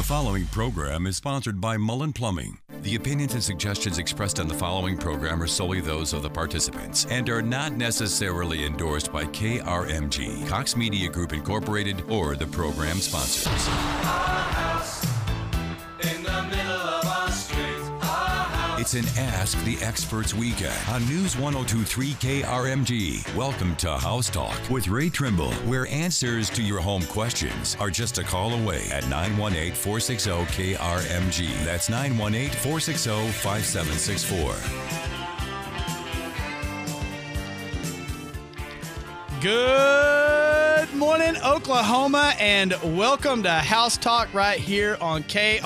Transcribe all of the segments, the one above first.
following program is sponsored by Mullen Plumbing. The opinions and suggestions expressed on the following program are solely those of the participants and are not necessarily endorsed by KRMG, Cox Media Group Incorporated, or the program sponsors. It's an Ask the Experts weekend on News 102.3 KRMG. Welcome to House Talk with Ray Trimble, where answers to your home questions are just a call away at 918-460-KRMG. That's 918-460-5764. Good morning, Oklahoma, and welcome to House Talk right here on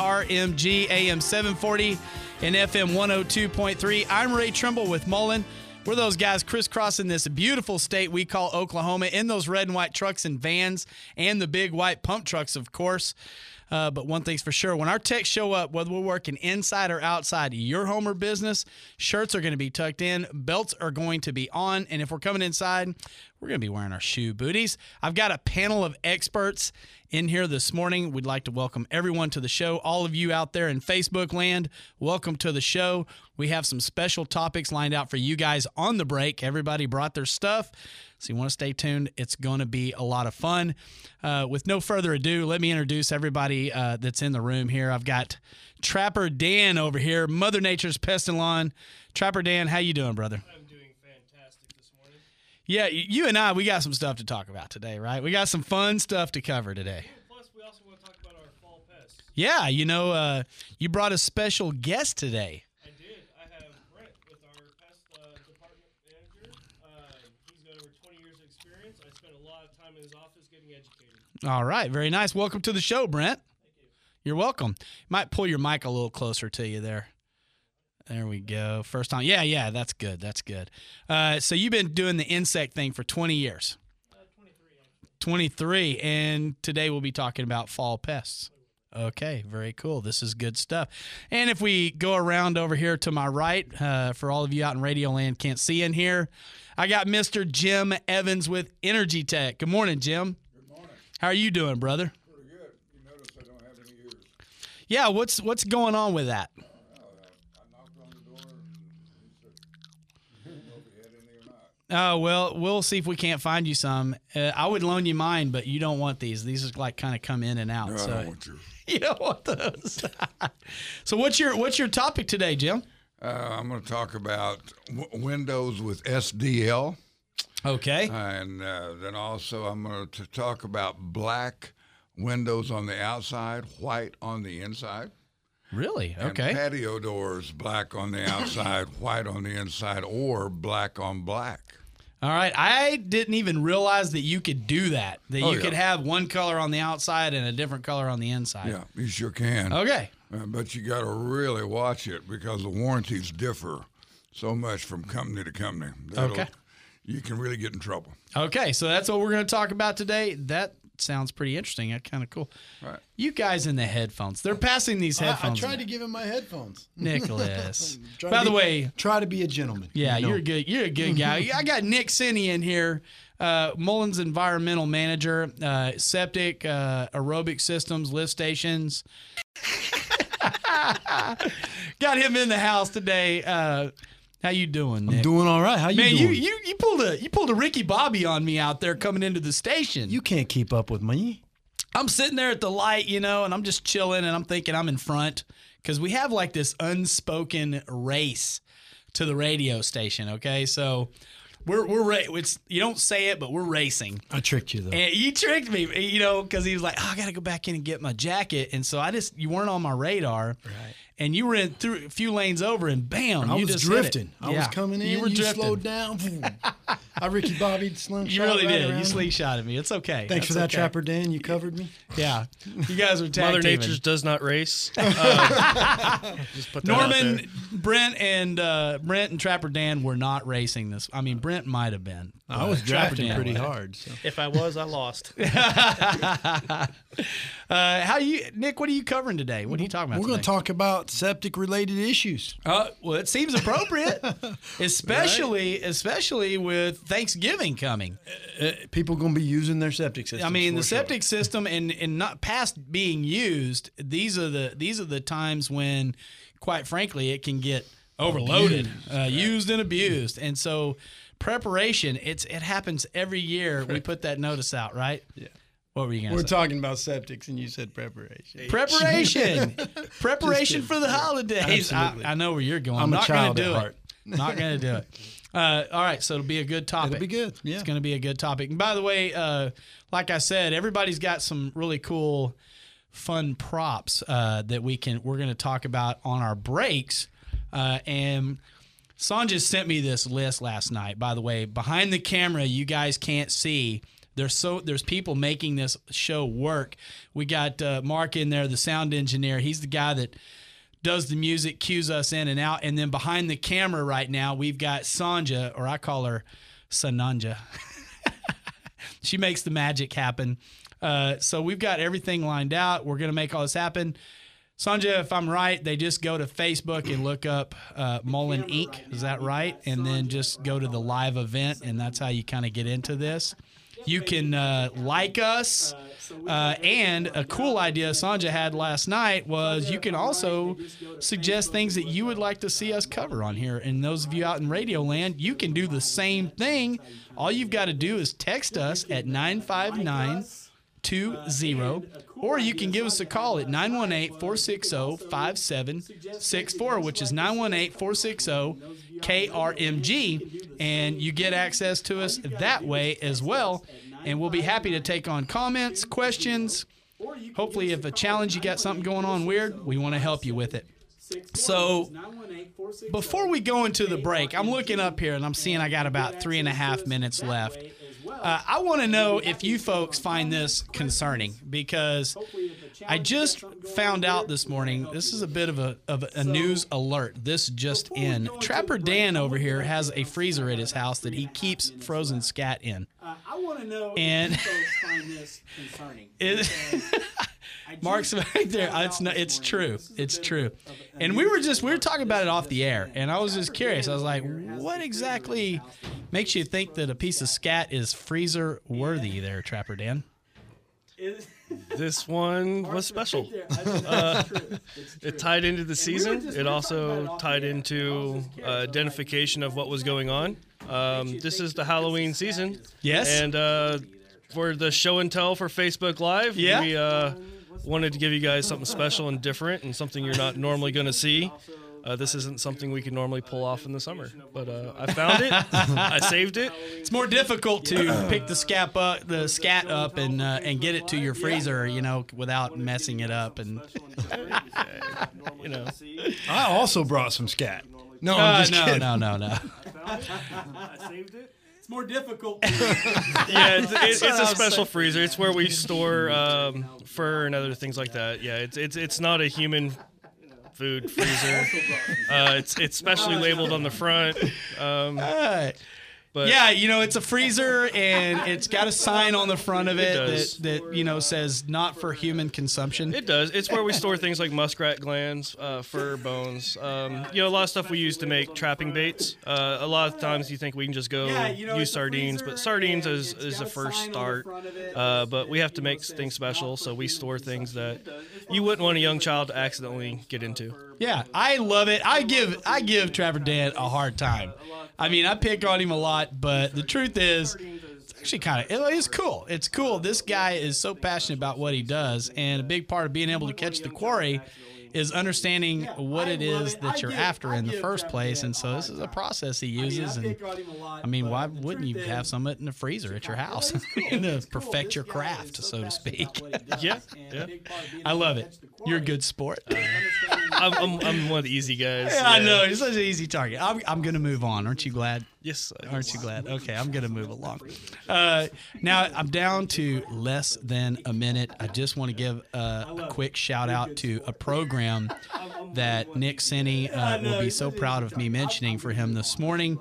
KRMG AM 740 and FM 102.3. I'm Ray Trimble with Mullen. We're those guys crisscrossing this beautiful state we call Oklahoma in those red and white trucks and vans and the big white pump trucks, of course. But one thing's for sure, when our techs show up, whether we're working inside or outside your home or business, shirts are going to be tucked in, belts are going to be on, and if we're coming inside, we're going to be wearing our shoe booties. I've got a panel of experts in here this morning. We'd like to welcome everyone to the show. All of you out there in Facebook land, welcome to the show. We have some special topics lined out for you guys on the break. Everybody brought their stuff, so you want to stay tuned. It's going to be a lot of fun. With no further ado, let me introduce everybody that's in the room here. I've got Trapper Dan over here, Mother Nature's Pest and Lawn. Trapper Dan, how you doing, brother? I'm doing fantastic this morning. Yeah, you and I, we got some stuff to talk about today, right? We got some fun stuff to cover today. Plus, we also want to talk about our fall pests. Yeah, you brought a special guest today. I did. I have Brent with our pest department manager. He's got over 20 years of experience. I spent a lot of time in his office getting educated. All right, very nice. Welcome to the show, Brent. Thank you. You're welcome. Might pull your mic a little closer to you there. There we go. First time. Yeah, that's good. That's good. So you've been doing the insect thing for 20 years. 23, actually. 23, and today we'll be talking about fall pests. Okay, very cool. This is good stuff. And if we go around over here to my right, for all of you out in Radio Land can't see in here, I got Mr. Jim Evans with Energy Tech. Good morning, Jim. Good morning. How are you doing, brother? Pretty good. You notice I don't have any ears. Yeah, what's going on with that? I knocked on the door and he said, I don't know if he had any or not. Oh, well, we'll see if we can't find you some. I would loan you mine, but you don't want these. These are like kind of come in and out. No, so I don't want yours. you don't want those. So what's your topic today, Jim? I'm going to talk about windows with SDL. Okay. And then also I'm going to talk about black windows on the outside, white on the inside. Really? And Okay. patio doors, black on the outside, white on the inside, or black on black. All right. I didn't even realize that you could do that. That you could have one color on the outside and a different color on the inside. Yeah, you sure can. Okay. But you got to really watch it because the warranties differ so much from company to company. Okay. You can really get in trouble. Okay. So that's what we're going to talk about today. That sounds pretty interesting. That's kind of cool. Right. You guys in the headphones. They're passing these I headphones. tried to give him my headphones. Nicholas. Try By to the be- way, try to be a gentleman. yeah, you know. you're good. You're a good guy. I got Nick Sinney in here, Mullins Environmental Manager, septic, aerobic systems, lift stations. Got him in the house today. How you doing, Nick? I'm doing all right. How you Man, doing? you pulled a Ricky Bobby on me out there coming into the station. You can't keep up with me. I'm sitting there at the light, and I'm just chilling, and I'm thinking I'm in front because we have like this unspoken race to the radio station. Okay, so it's you don't say it, but we're racing. I tricked you though. And you tricked me, because he was like, I got to go back in and get my jacket, and so you weren't on my radar. Right. And you were in through a few lanes over, and bam, I you was just drifting. hit it. I was coming in. You were drifting. slowed down. Boom. I Ricky Bobby slingshot. You really right did. around. You slingshotted at me. It's okay. Thanks for That's that, okay. Trapper Dan. You covered me. Yeah, you guys were tag Mother teaming. Nature's does not race. Just put that out there. Norman, Brent, and Trapper Dan were not racing this. I mean, Brent might have been. I was Trapper drafting Dan pretty was. hard. So. If I was, I lost. Nick? What are you covering today? What are you talking about? We're going to talk about septic-related issues. Well, it seems appropriate, especially with Thanksgiving coming. People going to be using their septic system. I mean, the septic system and not past being used. These are the times when, quite frankly, it can get overloaded, used and abused, and so preparation. It happens every year. We put that notice out, right? Yeah. What were you going to say? We're talking about septics, and you said preparation. Preparation for the holidays. I know where you're going. I'm not going to do it. Not going to do it. All right, so it'll be a good topic. It'll be good. Yeah. It's going to be a good topic. And by the way, like I said, everybody's got some really cool, fun props that we're going to talk about on our breaks. And Sanjay sent me this list last night. By the way, behind the camera, you guys can't see. There's people making this show work. We got Mark in there, the sound engineer. He's the guy that does the music, cues us in and out. And then behind the camera right now, we've got Sanja, or I call her Sananja. She makes the magic happen. So we've got everything lined out. We're going to make all this happen. Sanja, if I'm right, they just go to Facebook and look up Mullen Inc. Is that right? And then just go to the live event, and that's how you kind of get into this. You can like us, and a cool idea Sanja had last night was you can also suggest things that you would like to see us cover on here. And those of you out in Radio Land, you can do the same thing. All you've got to do is text us at 95920, or you can give us a call at 918-460-5764, which is 918-460-KRMG, and you get access to us that way as well, and we'll be happy to take on comments, questions. Hopefully, if a challenge, you got something going on weird, we want to help you with it. So before we go into the break, I'm looking up here, and I'm seeing I got about 3.5 minutes left. I want to know if you folks find this concerning, because I just found out this morning, this is a bit of a news alert. This just in. Trapper Dan over here has a freezer at his house that he keeps frozen scat in. I want to know if you folks find this concerning. Mark's back there. It's true. It's true. And we were talking about it off the air, and I was just curious. I was like, what exactly makes you think that a piece of scat is freezer worthy there, Trapper Dan? This one was special. It tied into the season. It also tied into identification of what was going on. This is the Halloween season. Yes. And for the show and tell for Facebook Live, we wanted to give you guys something special and different and something you're not normally going to see. This isn't something we could normally pull off in the summer, but I found it. I saved it. It's more difficult to pick the scat up and get it to your freezer, without messing it up. And I also brought some scat. No, I'm just kidding. No. I saved it. It's more difficult. Yeah, it's a special freezer. It's where we store fur and other things like that. Yeah, it's not a human food freezer. It's specially labeled on the front. But yeah, it's a freezer, and it's got a sign on the front of it that says not for human consumption. It does. It's where we store things like muskrat glands, fur, bones. A lot of stuff we use to make trapping baits. A lot of times you think we can just go use sardines, but sardines is a first start. But we have to make things special, so we store things that you wouldn't want a young child to accidentally get into. Yeah, I love it. I give Trapper Dan a hard time. I mean, I pick on him a lot, but the truth is, it's actually it's cool. It's cool. This guy is so passionate about what he does, and a big part of being able to catch the quarry is understanding what it is that you're after in the first place. And so this is a process he uses. And I mean, why wouldn't you have some of it in the freezer at your house to perfect your craft, so to speak? Yeah. I love it. You're a good sport. I'm one of the easy guys. Yeah, I know. You're such an easy target. I'm going to move on. Aren't you glad? Yes. Aren't you glad? Okay, I'm going to move along. Now, I'm down to less than a minute. I just want to give a quick shout out to a program that Nick Senni will be so proud of me mentioning for him this morning.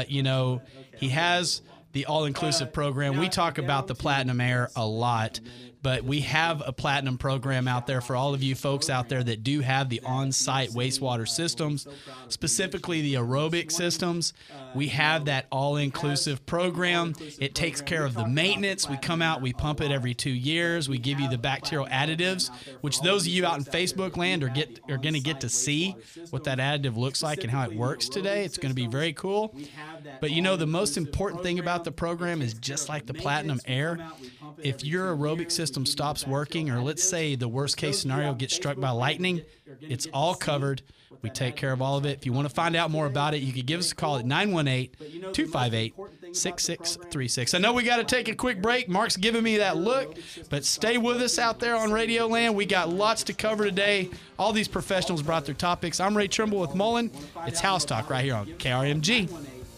He has the all-inclusive program. We talk about the Platinum Air a lot. But we have a platinum program out there for all of you folks out there that do have the on-site wastewater systems, specifically the aerobic systems. We have that all-inclusive program. It takes care of the maintenance. We come out, we pump it every 2 years. We give you the bacterial additives, which those of you out in Facebook land are going to get to see what that additive looks like and how it works today. It's going to be very cool. But you know, the most important thing about the program is just like the Platinum Air, if your aerobic system stops working, or let's say the worst case scenario gets struck by lightning, it's all covered. We take care of all of it. If you want to find out more about it, you can give us a call at 918-258-6636. I know we got to take a quick break. Mark's giving me that look, but stay with us out there on Radio Land. We got lots to cover today. All these professionals brought their topics. I'm Ray Trimble with Mullen. It's House Talk right here on KRMG.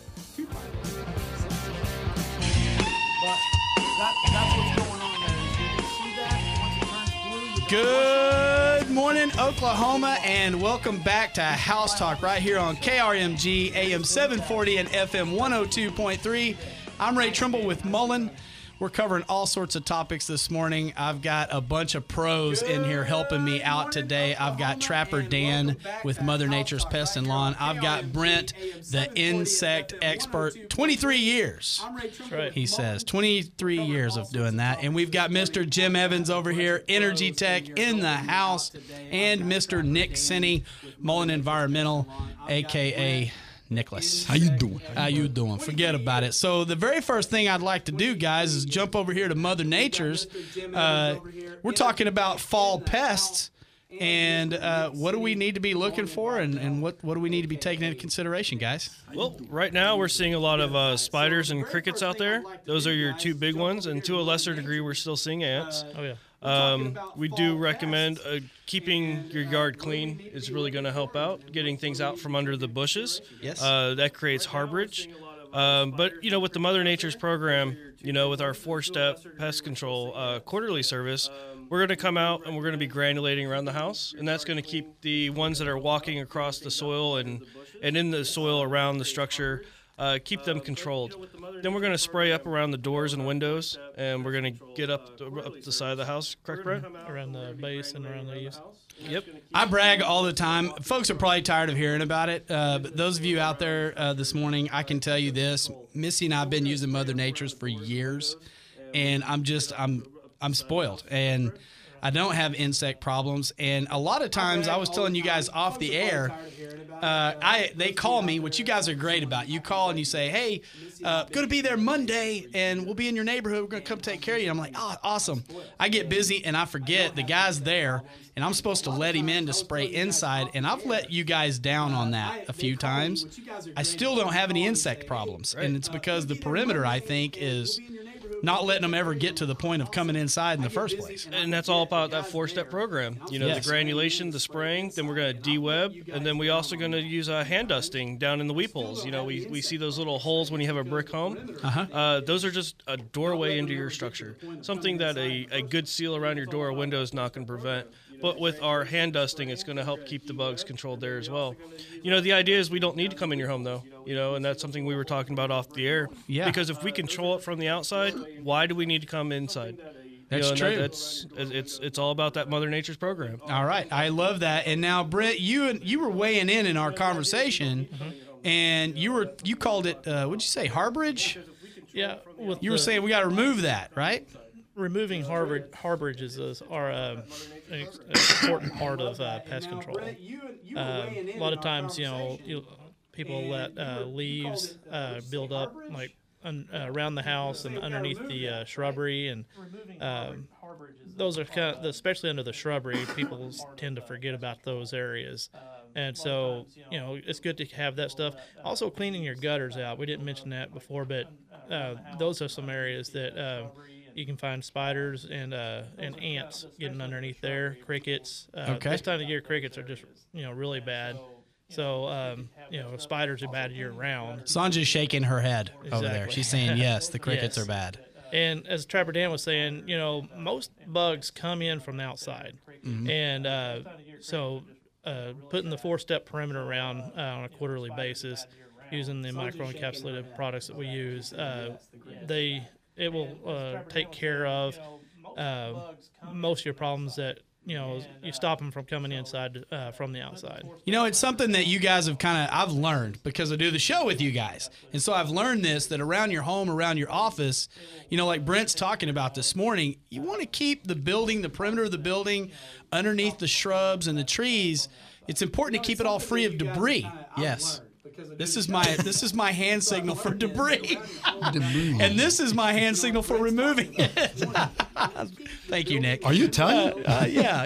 That's what's going on there. You can see that once it turns blue. Good morning, Oklahoma, and welcome back to House Talk right here on KRMG, AM 740 and FM 102.3. I'm Ray Trimble with Mullen. We're covering all sorts of topics this morning. I've got a bunch of pros in here helping me out today. I've got Trapper Dan with Mother Nature's Pest and Lawn. I've got Brent, the insect expert. 23 years, he says. 23 years of doing that. And we've got Mr. Jim Evans over here, Energy Tech in the house, and Mr. Nick Sinney, Mullen Environmental, a.k.a. Nicholas. How you doing? How you doing? Forget about it. So the very first thing I'd like to do, guys, is jump over here to Mother Nature's. We're talking about fall pests, and what do we need to be looking for, and what do we need to be taking into consideration, guys? Well, right now we're seeing a lot of spiders and crickets out there. Those are your two big ones, and to a lesser degree, we're still seeing ants. Oh, yeah. We do recommend keeping your yard clean is really going to help out, getting things out from under the bushes. Yes. That creates harborage. But, you know, with the Mother Nature's program, you know, with our 4-step pest control quarterly service, we're going to come out and we're going to be granulating around the house, and that's going to keep the ones that are walking across the soil and in the soil around the structure, keep them controlled. Then we're going to spray up around the doors and windows, and we're going to get up the side of the house. Correct, Brent? Around the base and around the eaves. Yep. I brag all the time. Folks are probably tired of hearing about it, but those of you out there this morning, I can tell you this. Missy and I have been using Mother Nature's for years, and I'm spoiled, and I don't have insect problems. And a lot of times, I was telling you guys off the air, they call me, which you guys are great about. You call and you say, hey, going to be there Monday, and we'll be in your neighborhood. We're going to come take care of you. I'm like, oh, awesome. I get busy, and I forget the guy's there, and I'm supposed to let him in to spray inside, and I've let you guys down on that a few times. I still don't have any insect problems, and it's because the perimeter, I think, is not letting them ever get to the point of coming inside in the first place. And that's all about that 4-step program. You know, Yes. the granulation, the spraying, then we're going to de-web, and then we also going to use hand dusting down in the weep holes. You know, we see those little holes when you have a brick home. Those are just a doorway into your structure, something that a good seal around your door or window is not going to prevent. But with our hand dusting, it's going to help keep the bugs controlled there as well. You know, the idea is we don't need to come in your home, though. You know, and that's something we were talking about off the air. Yeah. Because if we control it from the outside, why do we need to come inside? That's true. It's all about that Mother Nature's program. All right. I love that. And now, Brent, you were weighing in our conversation, and you called it, what'd you say, harborage? Yeah. You were saying we got to remove that, right? Removing harborage is an important part of pest control. A lot of times, people let leaves build up like around the house and underneath the shrubbery, and those are kind of, especially under the shrubbery, people tend to forget about those areas. And so, it's good to have that stuff. Also, cleaning your gutters out. We didn't mention that before, but those are some areas that you can find spiders and ants getting underneath there, crickets. Okay. This time of year, crickets are just, really bad. So, spiders are bad year-round. Sanja's shaking her head over there. Exactly. She's saying, yes, the crickets Yes. are bad. And as Trapper Dan was saying, most bugs come in from the outside. And so putting the 4-step perimeter around on a quarterly basis, using the microencapsulated products that we use, it will take care of most of your problems that you stop them from coming inside from the outside. It's something that you guys have I've learned because I do the show with you guys. And so I've learned this, that around your home, around your office, like Brent's talking about this morning, you want to keep the building, the perimeter of the building, underneath the shrubs and the trees. It's important to keep it all free of debris. Yes. This is my hand signal for debris. And this is my hand signal for removing it. Thank you, Nick. Are you Italian? Yeah,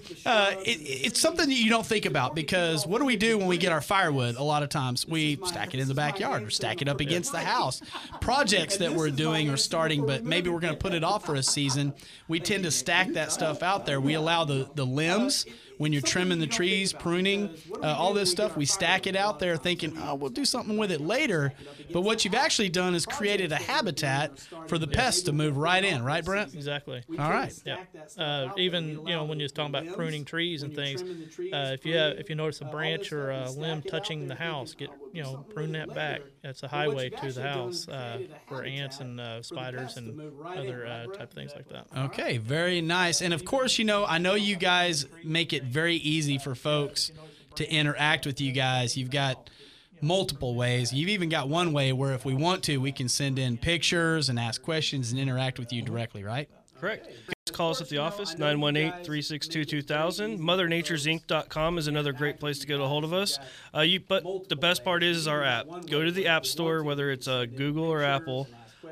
it's something that you don't think about, because what do we do when we get our firewood? A lot of times we stack it in the backyard or stack it up against the house. Projects that we're doing or starting, but maybe we're going to put it off for a season, we tend to stack that stuff out there. We allow the limbs, when you're trimming the trees, pruning, all this stuff, we stack it out there thinking, we'll do something with it later. But what you've actually done is created a habitat for the pests to move right in. Right, Brent? Exactly. All right. Yeah. Even, when you're talking about pruning trees and things, if you notice a branch or a limb touching the house, prune that back. That's a highway to the house for ants and spiders and other type of things like that. Okay, very nice. And of course, I know you guys make it very easy for folks to interact with you guys. You've got multiple ways. You've even got one way where if we want to, we can send in pictures and ask questions and interact with you directly, right? Correct. Call us at the office, 918-362-2000. MotherNature'sInc.com is another great place to get a hold of us. But the best part is our app. Go to the App Store, whether it's Google or Apple,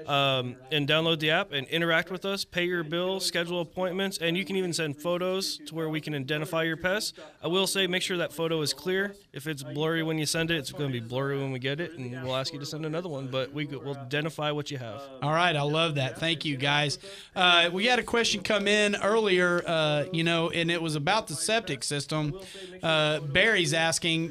and download the app and interact with us, pay your bill, schedule appointments, and you can even send photos to where we can identify your pests. I will say, make sure that photo is clear. If it's blurry when you send it, it's going to be blurry when we get it, and we'll ask you to send another one, but we'll identify what you have. All right, I love that. Thank you, guys. We had a question come in earlier, and it was about the septic system. Barry's asking,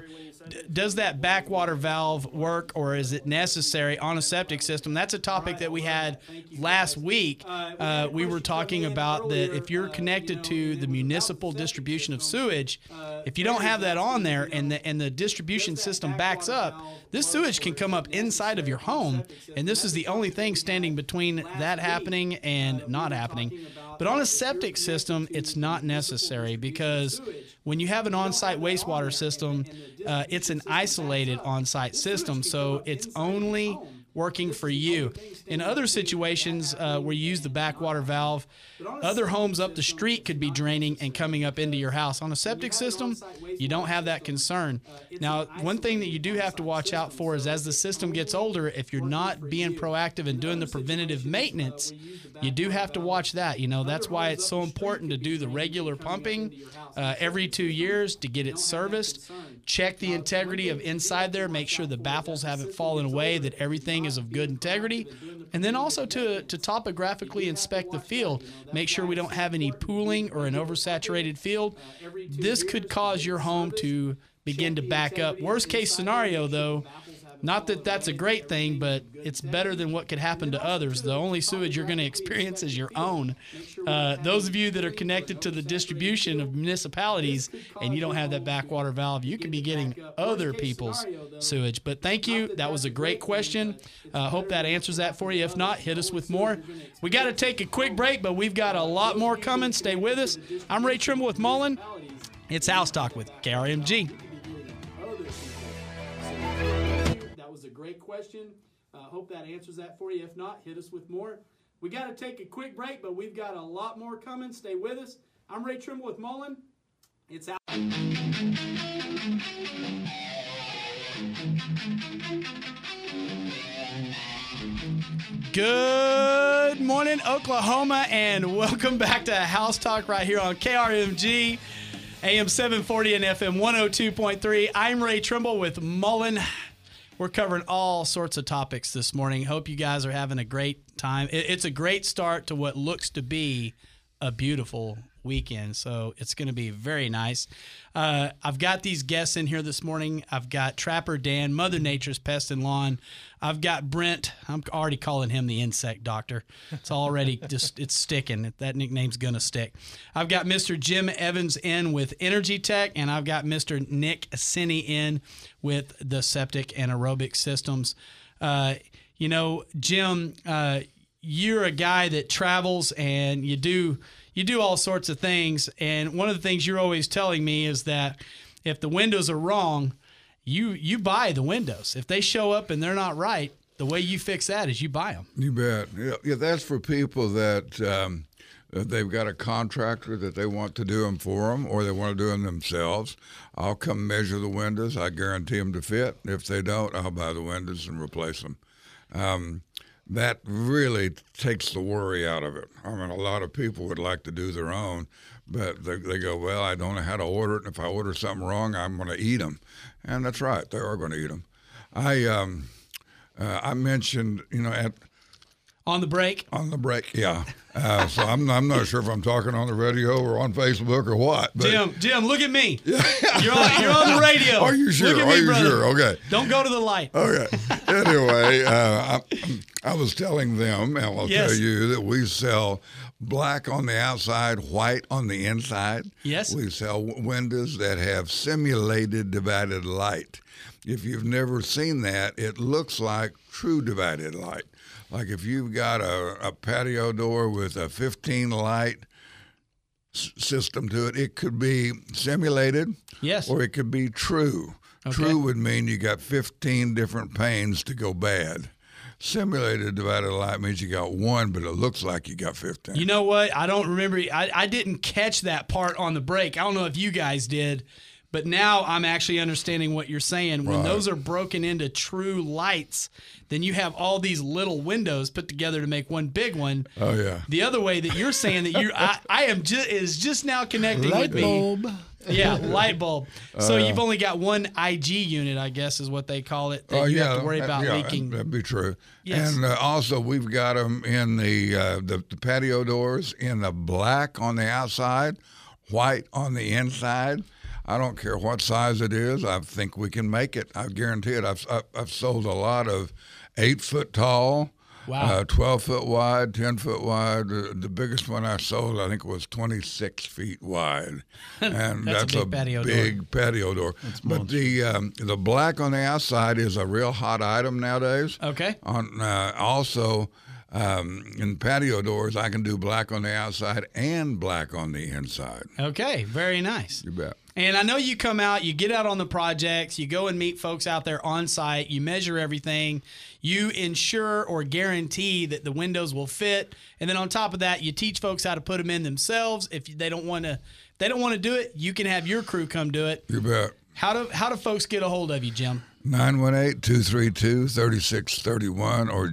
does that backwater valve work, or is it necessary on a septic system? That's a topic that we had last week. We were talking about that if you're connected to the municipal distribution of sewage, if you don't have that on there and the distribution system backs up, this sewage can come up inside of your home, and this is the only thing standing between that happening and not happening. But on a septic system, it's not necessary, because when you have an on-site wastewater system, it's an isolated on-site system, so it's only working for you. In other situations where you use the backwater valve, other homes up the street could be draining and coming up into your house. On a septic system, you don't have that concern. Now, one thing that you do have to watch out for is as the system gets older, if you're not being proactive and doing the preventative maintenance, you do have to watch that. That's why it's so important to do the regular pumping every 2 years to get it serviced. Check the integrity of inside there, make sure the baffles haven't fallen away, that everything is of good integrity. And then also to topographically inspect the field, make sure we don't have any pooling or an oversaturated field. This could cause your home to begin to back up. Worst case scenario, though, not that that's a great thing, but it's better than what could happen to others. The only sewage you're going to experience is your own. Those of you that are connected to the distribution of municipalities and you don't have that backwater valve, you could be getting other people's sewage. But thank you. That was a great question. Hope that answers that for you. If not, hit us with more. We got to take a quick break, but we've got a lot more coming. Stay with us. I'm Ray Trimble with Mullen. It's House Talk with KRMG. A great question. Hope that answers that for you. If not, hit us with more. We got to take a quick break, but we've got a lot more coming. Stay with us. I'm Ray Trimble with Mullen. It's out. Good morning, Oklahoma, and welcome back to House Talk right here on KRMG, AM 740 and FM 102.3. I'm Ray Trimble with Mullen. We're covering all sorts of topics this morning. Hope you guys are having a great time. It's a great start to what looks to be a beautiful weekend, so it's going to be very nice. I've got these guests in here this morning. I've got Trapper Dan, Mother Nature's Pest and Lawn. I've got Brent. I'm already calling him the insect doctor. It's already just, it's sticking. That nickname's going to stick. I've got Mr. Jim Evans in with Energy Tech, and I've got Mr. Nick Assini in with the septic and aerobic systems. Jim, you're a guy that travels and you do all sorts of things. And one of the things you're always telling me is that if the windows are wrong, you buy the windows. If they show up and they're not right, the way you fix that is you buy them. You bet. Yeah, that's for people that they've got a contractor that they want to do them for them, or they want to do them themselves. I'll come measure the windows. I guarantee them to fit. If they don't, I'll buy the windows and replace them. That really takes the worry out of it. I mean, a lot of people would like to do their own, but they go, well, I don't know how to order it, and if I order something wrong, I'm going to eat them. And that's right, they are going to eat them. I mentioned, on the break, yeah. So I'm not sure if I'm talking on the radio or on Facebook or what. But Jim, look at me. You're on the radio. Are you sure? Look at me, brother. Sure? Okay. Don't go to the light. Okay. Anyway, I was telling them, and I'll tell you, that we sell black on the outside, white on the inside. Yes. We sell windows that have simulated divided light. If you've never seen that, it looks like true divided light. Like if you've got a patio door with a 15 light system to it, it could be simulated, yes, or it could be true. Okay. True would mean you got 15 different panes to go bad. Simulated divided light means you got one, but it looks like you got 15. You know what? I don't remember. I didn't catch that part on the break. I don't know if you guys did. But now I'm actually understanding what you're saying. When those are broken into true lights, then you have all these little windows put together to make one big one. Oh, yeah. The other way that you're saying that is just now connecting light with bulb. me. Yeah, light bulb. So you've only got one IG unit, I guess is what they call it, that you have to worry about leaking. That'd be true. Yes. And also we've got them in the patio doors in the black on the outside, white on the inside. I don't care what size it is. I think we can make it. I guarantee it. I've sold a lot of 8 foot tall, 12 foot wide, 10 foot wide. The biggest one I sold, I think, was 26 feet wide, and that's a big patio door. But the black on the outside is a real hot item nowadays. Okay. Also. In patio doors, I can do black on the outside and black on the inside. Okay, very nice. You bet. And I know you come out, you get out on the projects, you go and meet folks out there on site, you measure everything, you ensure or guarantee that the windows will fit, and then on top of that, you teach folks how to put them in themselves. If they don't want to do it, you can have your crew come do it. You bet. How do folks get a hold of you, Jim? 918-232-3631 or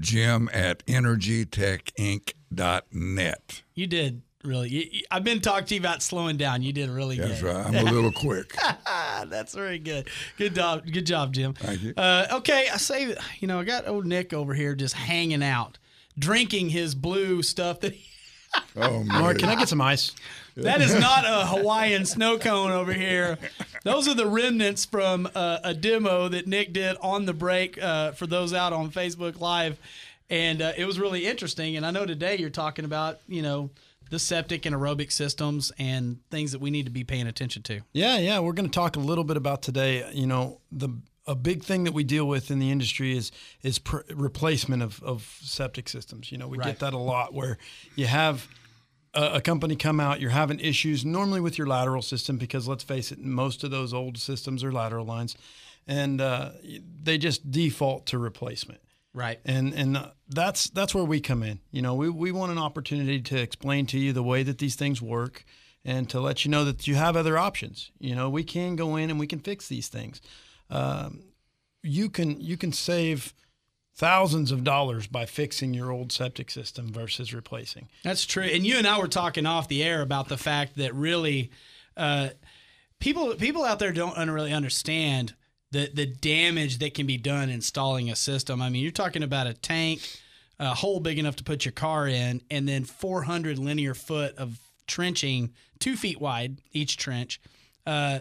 jim@energytechinc.net. You did really. I've been talking to you about slowing down. You did really good. That's right. I'm a little quick. That's very good. Good job, Jim. Thank you. Okay, I got old Nick over here just hanging out, drinking his blue stuff that Oh, man. Mark, can I get some ice? That is not a Hawaiian snow cone over here. Those are the remnants from a demo that Nick did on the break for those out on Facebook Live. And it was really interesting. And I know today you're talking about, the septic and aerobic systems and things that we need to be paying attention to. Yeah. We're going to talk a little bit about today. A big thing that we deal with in the industry is replacement of septic systems. We get that a lot where you have a company come out, you're having issues normally with your lateral system because, let's face it, most of those old systems are lateral lines, and they just default to replacement. Right. And that's where we come in. We want an opportunity to explain to you the way that these things work and to let you know that you have other options. We can go in and we can fix these things. You can save thousands of dollars by fixing your old septic system versus replacing. That's true. And you and I were talking off the air about the fact that really people out there don't really understand the damage that can be done installing a system. I mean, you're talking about a tank, a hole big enough to put your car in, and then 400 linear foot of trenching, 2 feet wide each trench.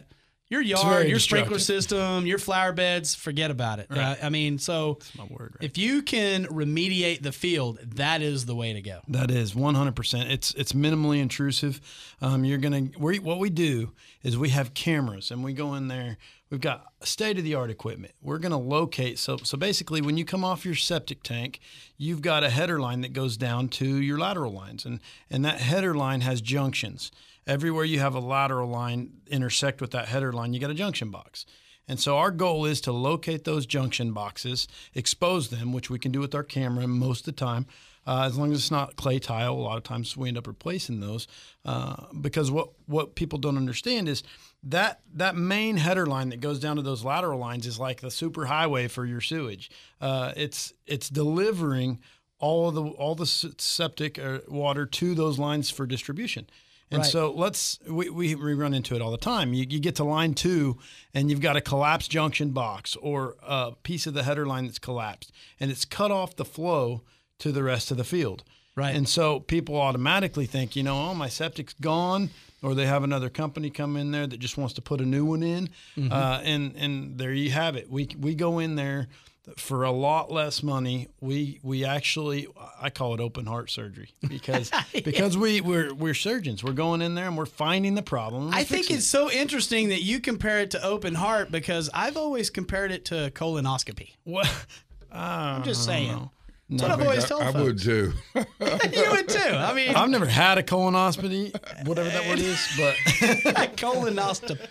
Your yard, your sprinkler system, your flower beds, forget about it. Right. I mean, so That's my word, right? if you can remediate the field, that is the way to go. That is 100%. It's minimally intrusive. What we do is we have cameras and we go in there. We've got state-of-the-art equipment. We're going to locate. So basically, when you come off your septic tank, you've got a header line that goes down to your lateral lines, and that header line has junctions. Everywhere you have a lateral line intersect with that header line, you got a junction box. And so our goal is to locate those junction boxes, expose them, which we can do with our camera most of the time. As long as it's not clay tile, a lot of times we end up replacing those because what people don't understand is that main header line that goes down to those lateral lines is like the super highway for your sewage. It's delivering all the septic water to those lines for distribution. And so we run into it all the time. You get to line 2 and you've got a collapsed junction box or a piece of the header line that's collapsed and it's cut off the flow to the rest of the field. Right. And so people automatically think, oh, my septic's gone, or they have another company come in there that just wants to put a new one in. Mm-hmm. And there you have it. We go in there for a lot less money. We actually, I call it open heart surgery because we're surgeons. We're going in there and we're finding the problem. I think it's so interesting that you compare it to open heart because I've always compared it to colonoscopy. Well, I'm just saying. No, That's what I've always told folks. I would too. You would too. I mean, I've never had a colonoscopy, whatever that word is, but colonoscopy.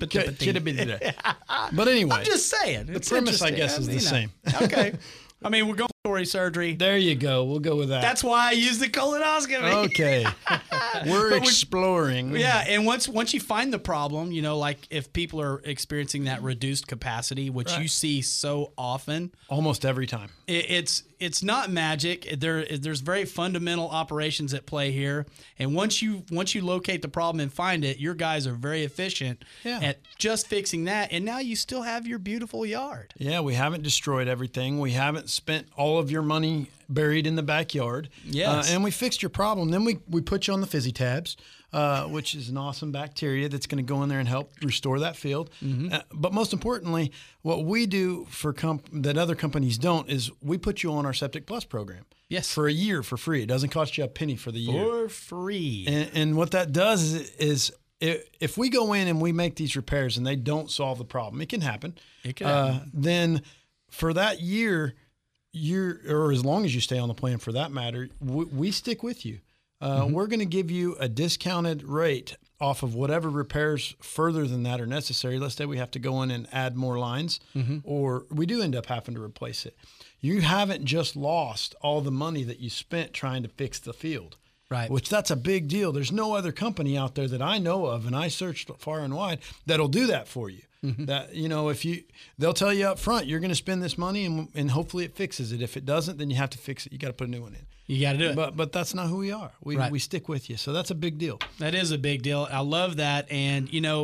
But anyway, I'm just saying. The premise, I guess, is the same. Okay. I mean, we're going for surgery. There you go. We'll go with that. That's why I use the colonoscopy. Okay. We're exploring. Yeah, and once you find the problem, like if people are experiencing that reduced capacity, which you see so often, almost every time, it's not magic. There's very fundamental operations at play here, and once you locate the problem and find it, your guys are very efficient at just fixing that, and now you still have your beautiful yard. Yeah, we haven't destroyed everything. We haven't spent all of your money buried in the backyard. Yes. And we fixed your problem. Then we put you on the Fizzy Tabs, which is an awesome bacteria that's going to go in there and help restore that field. Mm-hmm. But most importantly, what we do for that other companies don't is we put you on our Septic Plus program. Yes. For a year for free. It doesn't cost you a penny for the year. For free. And what that does is if we go in and we make these repairs and they don't solve the problem, it can happen. It can happen. Then for that year, or as long as you stay on the plan for that matter, we stick with you. We're going to give you a discounted rate off of whatever repairs further than that are necessary. Let's say we have to go in and add more lines, or we do end up having to replace it. You haven't just lost all the money that you spent trying to fix the field. Right. Which that's a big deal. There's no other company out there that I know of, and I searched far and wide, that'll do that for you. Mm-hmm. That they'll tell you up front, you're going to spend this money and hopefully it fixes it. If it doesn't, then you have to fix it. You got to put a new one in. You got to do it. But that's not who we are. We stick with you. So that's a big deal. That is a big deal. I love that. And,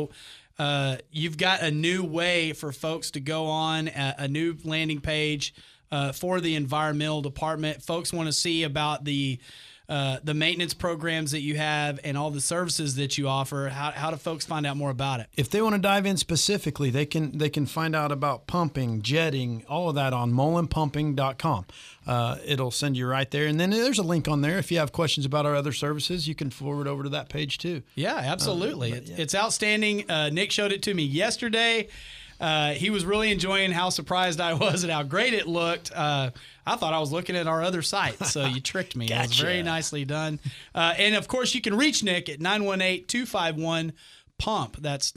you've got a new way for folks to go on, a new landing page for the environmental department. Folks want to see about the maintenance programs that you have and all the services that you offer. How do folks find out more about it? If they want to dive in specifically, they can find out about pumping, jetting, all of that on mullenpumping.com. It'll send you right there. And then there's a link on there. If you have questions about our other services, you can forward over to that page too. Yeah, absolutely. It's outstanding. Nick showed it to me yesterday. He was really enjoying how surprised I was at how great it looked. I thought I was looking at our other site, so you tricked me. Gotcha. It was very nicely done. And, of course, you can reach Nick at 918-251-PUMP. That's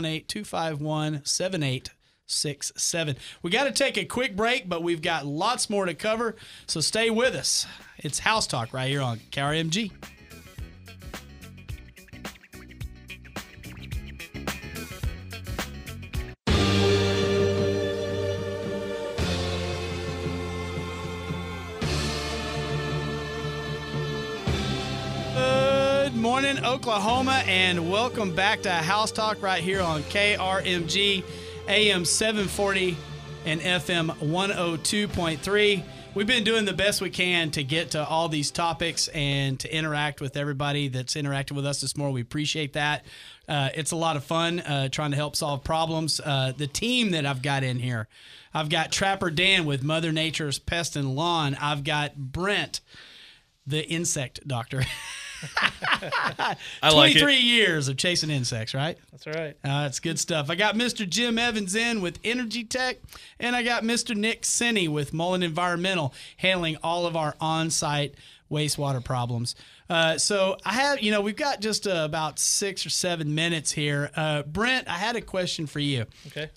918-251-7867. We got to take a quick break, but we've got lots more to cover, so stay with us. It's House Talk right here on KRMG. Morning, Oklahoma, and welcome back to House Talk right here on KRMG, AM 740 and FM 102.3. We've been doing the best we can to get to all these topics and to interact with everybody that's interacted with us this morning. We appreciate that. It's a lot of fun trying to help solve problems. The team that I've got in here, I've got Trapper Dan with Mother Nature's Pest and Lawn. I've got Brent, the insect doctor. I like it. 23 years of chasing insects, right? That's right. That's good stuff. I got Mr. Jim Evans in with Energy Tech, and I got Mr. Nick Sinney with Mullen Environmental handling all of our on-site wastewater problems. So I have, we've got just about 6 or 7 minutes here. Brent, I had a question for you. Okay.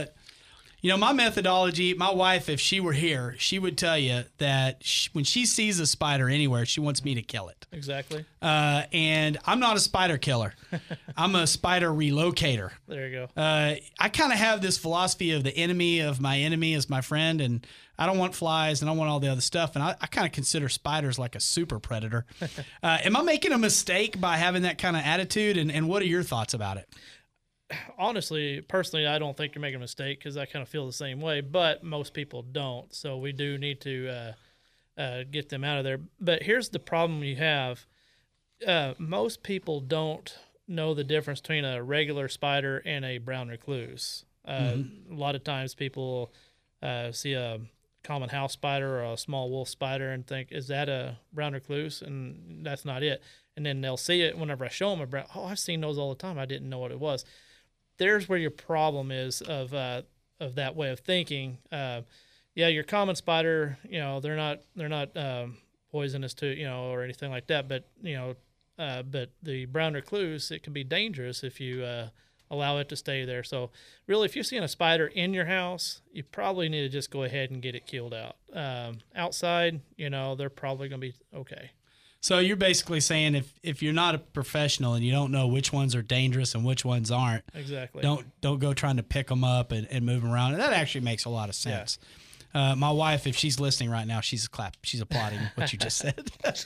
My methodology, my wife, if she were here, she would tell you that when she sees a spider anywhere, she wants me to kill it. Exactly. And I'm not a spider killer. I'm a spider relocator. There you go. I kind of have this philosophy of the enemy of my enemy is my friend, and I don't want flies and I don't want all the other stuff. And I kind of consider spiders like a super predator. Am I making a mistake by having that kind of attitude? And what are your thoughts about it? Honestly, personally, I don't think you're making a mistake because I kind of feel the same way, but most people don't. So we do need to get them out of there. But here's the problem you have. Most people don't know the difference between a regular spider and a brown recluse. A lot of times people see a common house spider or a small wolf spider and think, is that a brown recluse? And that's not it. And then they'll see it whenever I show them I've seen those all the time. I didn't know what it was. There's where your problem is of that way of thinking. Your common spider, they're not poisonous to or anything like that. But but the brown recluse, it can be dangerous if you allow it to stay there. So really, if you're seeing a spider in your house, you probably need to just go ahead and get it killed out. Outside, they're probably going to be okay. So you're basically saying if you're not a professional and you don't know which ones are dangerous and which ones aren't, exactly, don't go trying to pick them up and move them around. And that actually makes a lot of sense. Yeah. My wife, if she's listening right now, she's applauding what you just said.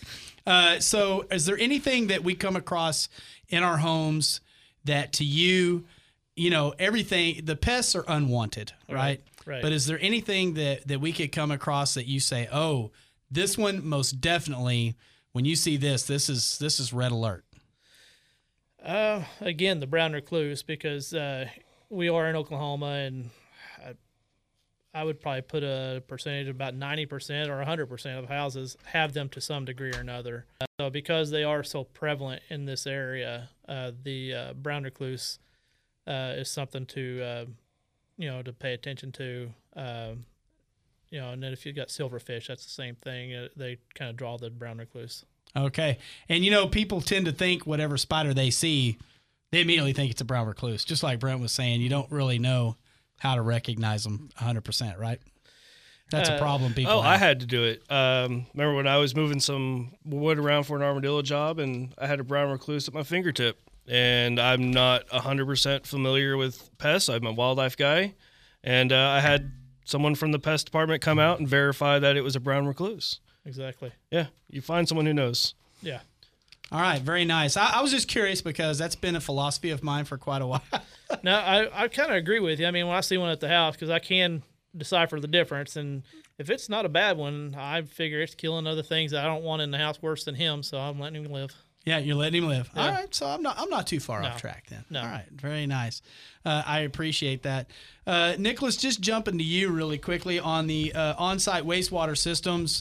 So is there anything that we come across in our homes that to you, everything, the pests are unwanted, right? Right. But is there anything that we could come across that you say, oh, this one most definitely, when you see this is red alert? Again, the brown recluse, because we are in Oklahoma, and I would probably put a percentage of about 90% or 100% of houses have them to some degree or another. So because they are so prevalent in this area, the brown recluse is something to to pay attention to. And then if you've got silverfish, that's the same thing. They kind of draw the brown recluse. Okay. And, people tend to think whatever spider they see, they immediately think it's a brown recluse. Just like Brent was saying, you don't really know how to recognize them 100%, right? That's a problem people have. I had to do it. Remember when I was moving some wood around for an armadillo job, and I had a brown recluse at my fingertip. And I'm not 100% familiar with pests. I'm a wildlife guy. And I had someone from the pest department come out and verify that it was a brown recluse. Exactly. Yeah, you find someone who knows. Yeah. All right, very nice. I was just curious because that's been a philosophy of mine for quite a while. No, I kind of agree with you. I mean, when I see one at the house, because I can decipher the difference, and if it's not a bad one, I figure it's killing other things that I don't want in the house worse than him, so I'm letting him live. Yeah, you're letting him live. Yeah. All right, so I'm not too far off track then. No. All right, very nice. I appreciate that. Nicholas, just jumping to you really quickly on the on-site wastewater systems.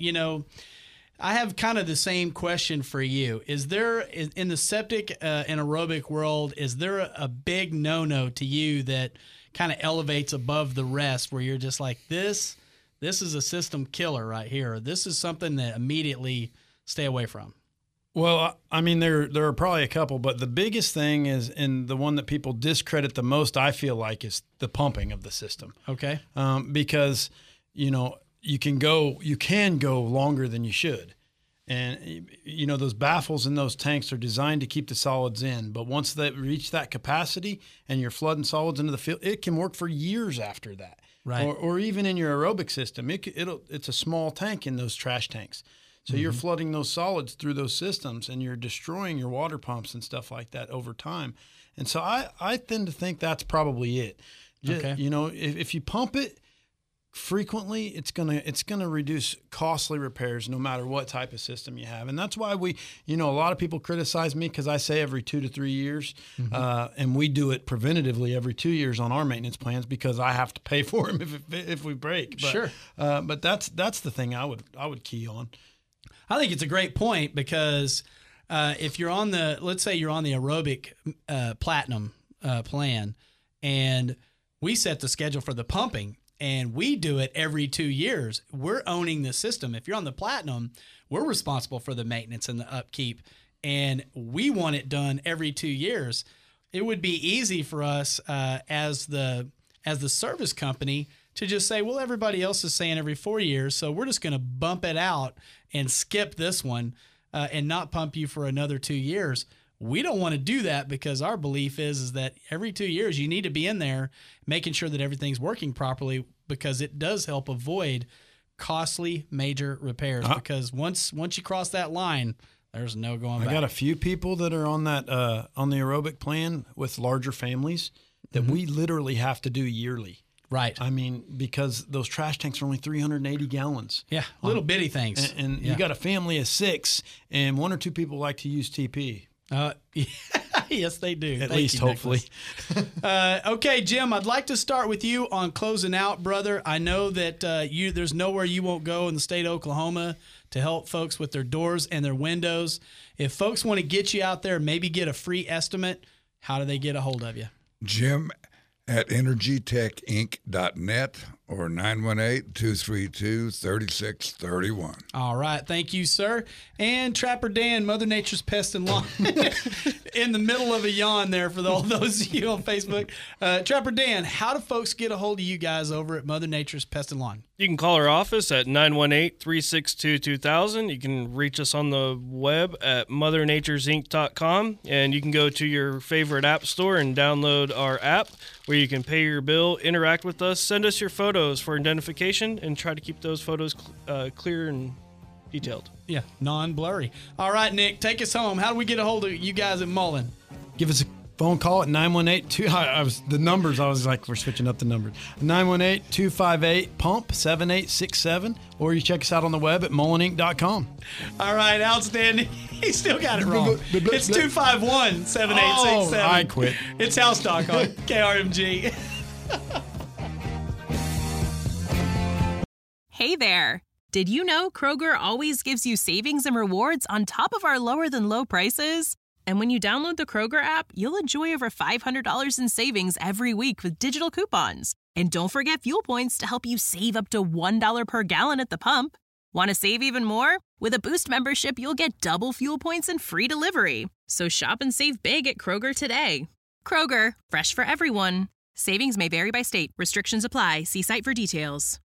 I have kind of the same question for you. Is there, in the septic and aerobic world, is there a big no-no to you that kind of elevates above the rest where you're just like, this is a system killer right here, or this is something that immediately stay away from? Well, I mean, there are probably a couple, but the biggest thing is, and the one that people discredit the most, I feel like, is the pumping of the system. Okay. Because, you can go longer than you should. And, those baffles in those tanks are designed to keep the solids in. But once they reach that capacity and you're flooding solids into the field, it can work for years after that. Right. Or even in your aerobic system, it's a small tank in those trash tanks. So you're flooding those solids through those systems, and you're destroying your water pumps and stuff like that over time. And so I tend to think that's probably it. Okay. If you pump it frequently, it's gonna reduce costly repairs no matter what type of system you have. And that's why a lot of people criticize me because I say every 2 to 3 years, and we do it preventatively every 2 years on our maintenance plans because I have to pay for them if we break. But, sure. But that's the thing I would key on. I think it's a great point because if you're let's say you're on the aerobic platinum plan, and we set the schedule for the pumping, and we do it every 2 years. We're owning the system. If you're on the platinum, we're responsible for the maintenance and the upkeep, and we want it done every 2 years. It would be easy for us as the service company to just say, well, everybody else is saying every 4 years, so we're just going to bump it out and skip this one and not pump you for another 2 years. We don't want to do that because our belief is that every 2 years you need to be in there making sure that everything's working properly, because it does help avoid costly major repairs. Because once you cross that line, there's no going back. I got a few people that are on that on the aerobic plan with larger families that we literally have to do yearly. Right. I mean, because those trash tanks are only 380 gallons. Yeah, little bitty things. And you got a family of 6, and 1 or 2 people like to use TP. Yes, they do. At least, hopefully. Okay, Jim, I'd like to start with you on closing out, brother. I know that there's nowhere you won't go in the state of Oklahoma to help folks with their doors and their windows. If folks want to get you out there, maybe get a free estimate, how do they get a hold of you? Jim at energytechinc.net or 918-232-3631. All right. Thank you, sir. And Trapper Dan, Mother Nature's Pest and Lawn, in the middle of a yawn there for all those of you on Facebook. Trapper Dan, how do folks get a hold of you guys over at Mother Nature's Pest and Lawn? You can call our office at 918-362-2000. You can reach us on the web at mothernaturesinc.com, and you can go to your favorite app store and download our app where you can pay your bill, interact with us, send us your photos for identification, and try to keep those photos clear and detailed. Yeah, non-blurry. All right, Nick, take us home. How do we get a hold of you guys at Mullen? Give us a phone call at 918-2. We're switching up the numbers. 918-258-PUMP-7867, or you check us out on the web at mulleninc.com. All right, outstanding. He still got it wrong. It's 251-7867. Oh, I quit. It's House Talk on KRMG. Hey there. Did you know Kroger always gives you savings and rewards on top of our lower than low prices? And when you download the Kroger app, you'll enjoy over $500 in savings every week with digital coupons. And don't forget fuel points to help you save up to $1 per gallon at the pump. Want to save even more? With a Boost membership, you'll get double fuel points and free delivery. So shop and save big at Kroger today. Kroger, fresh for everyone. Savings may vary by state. Restrictions apply. See site for details.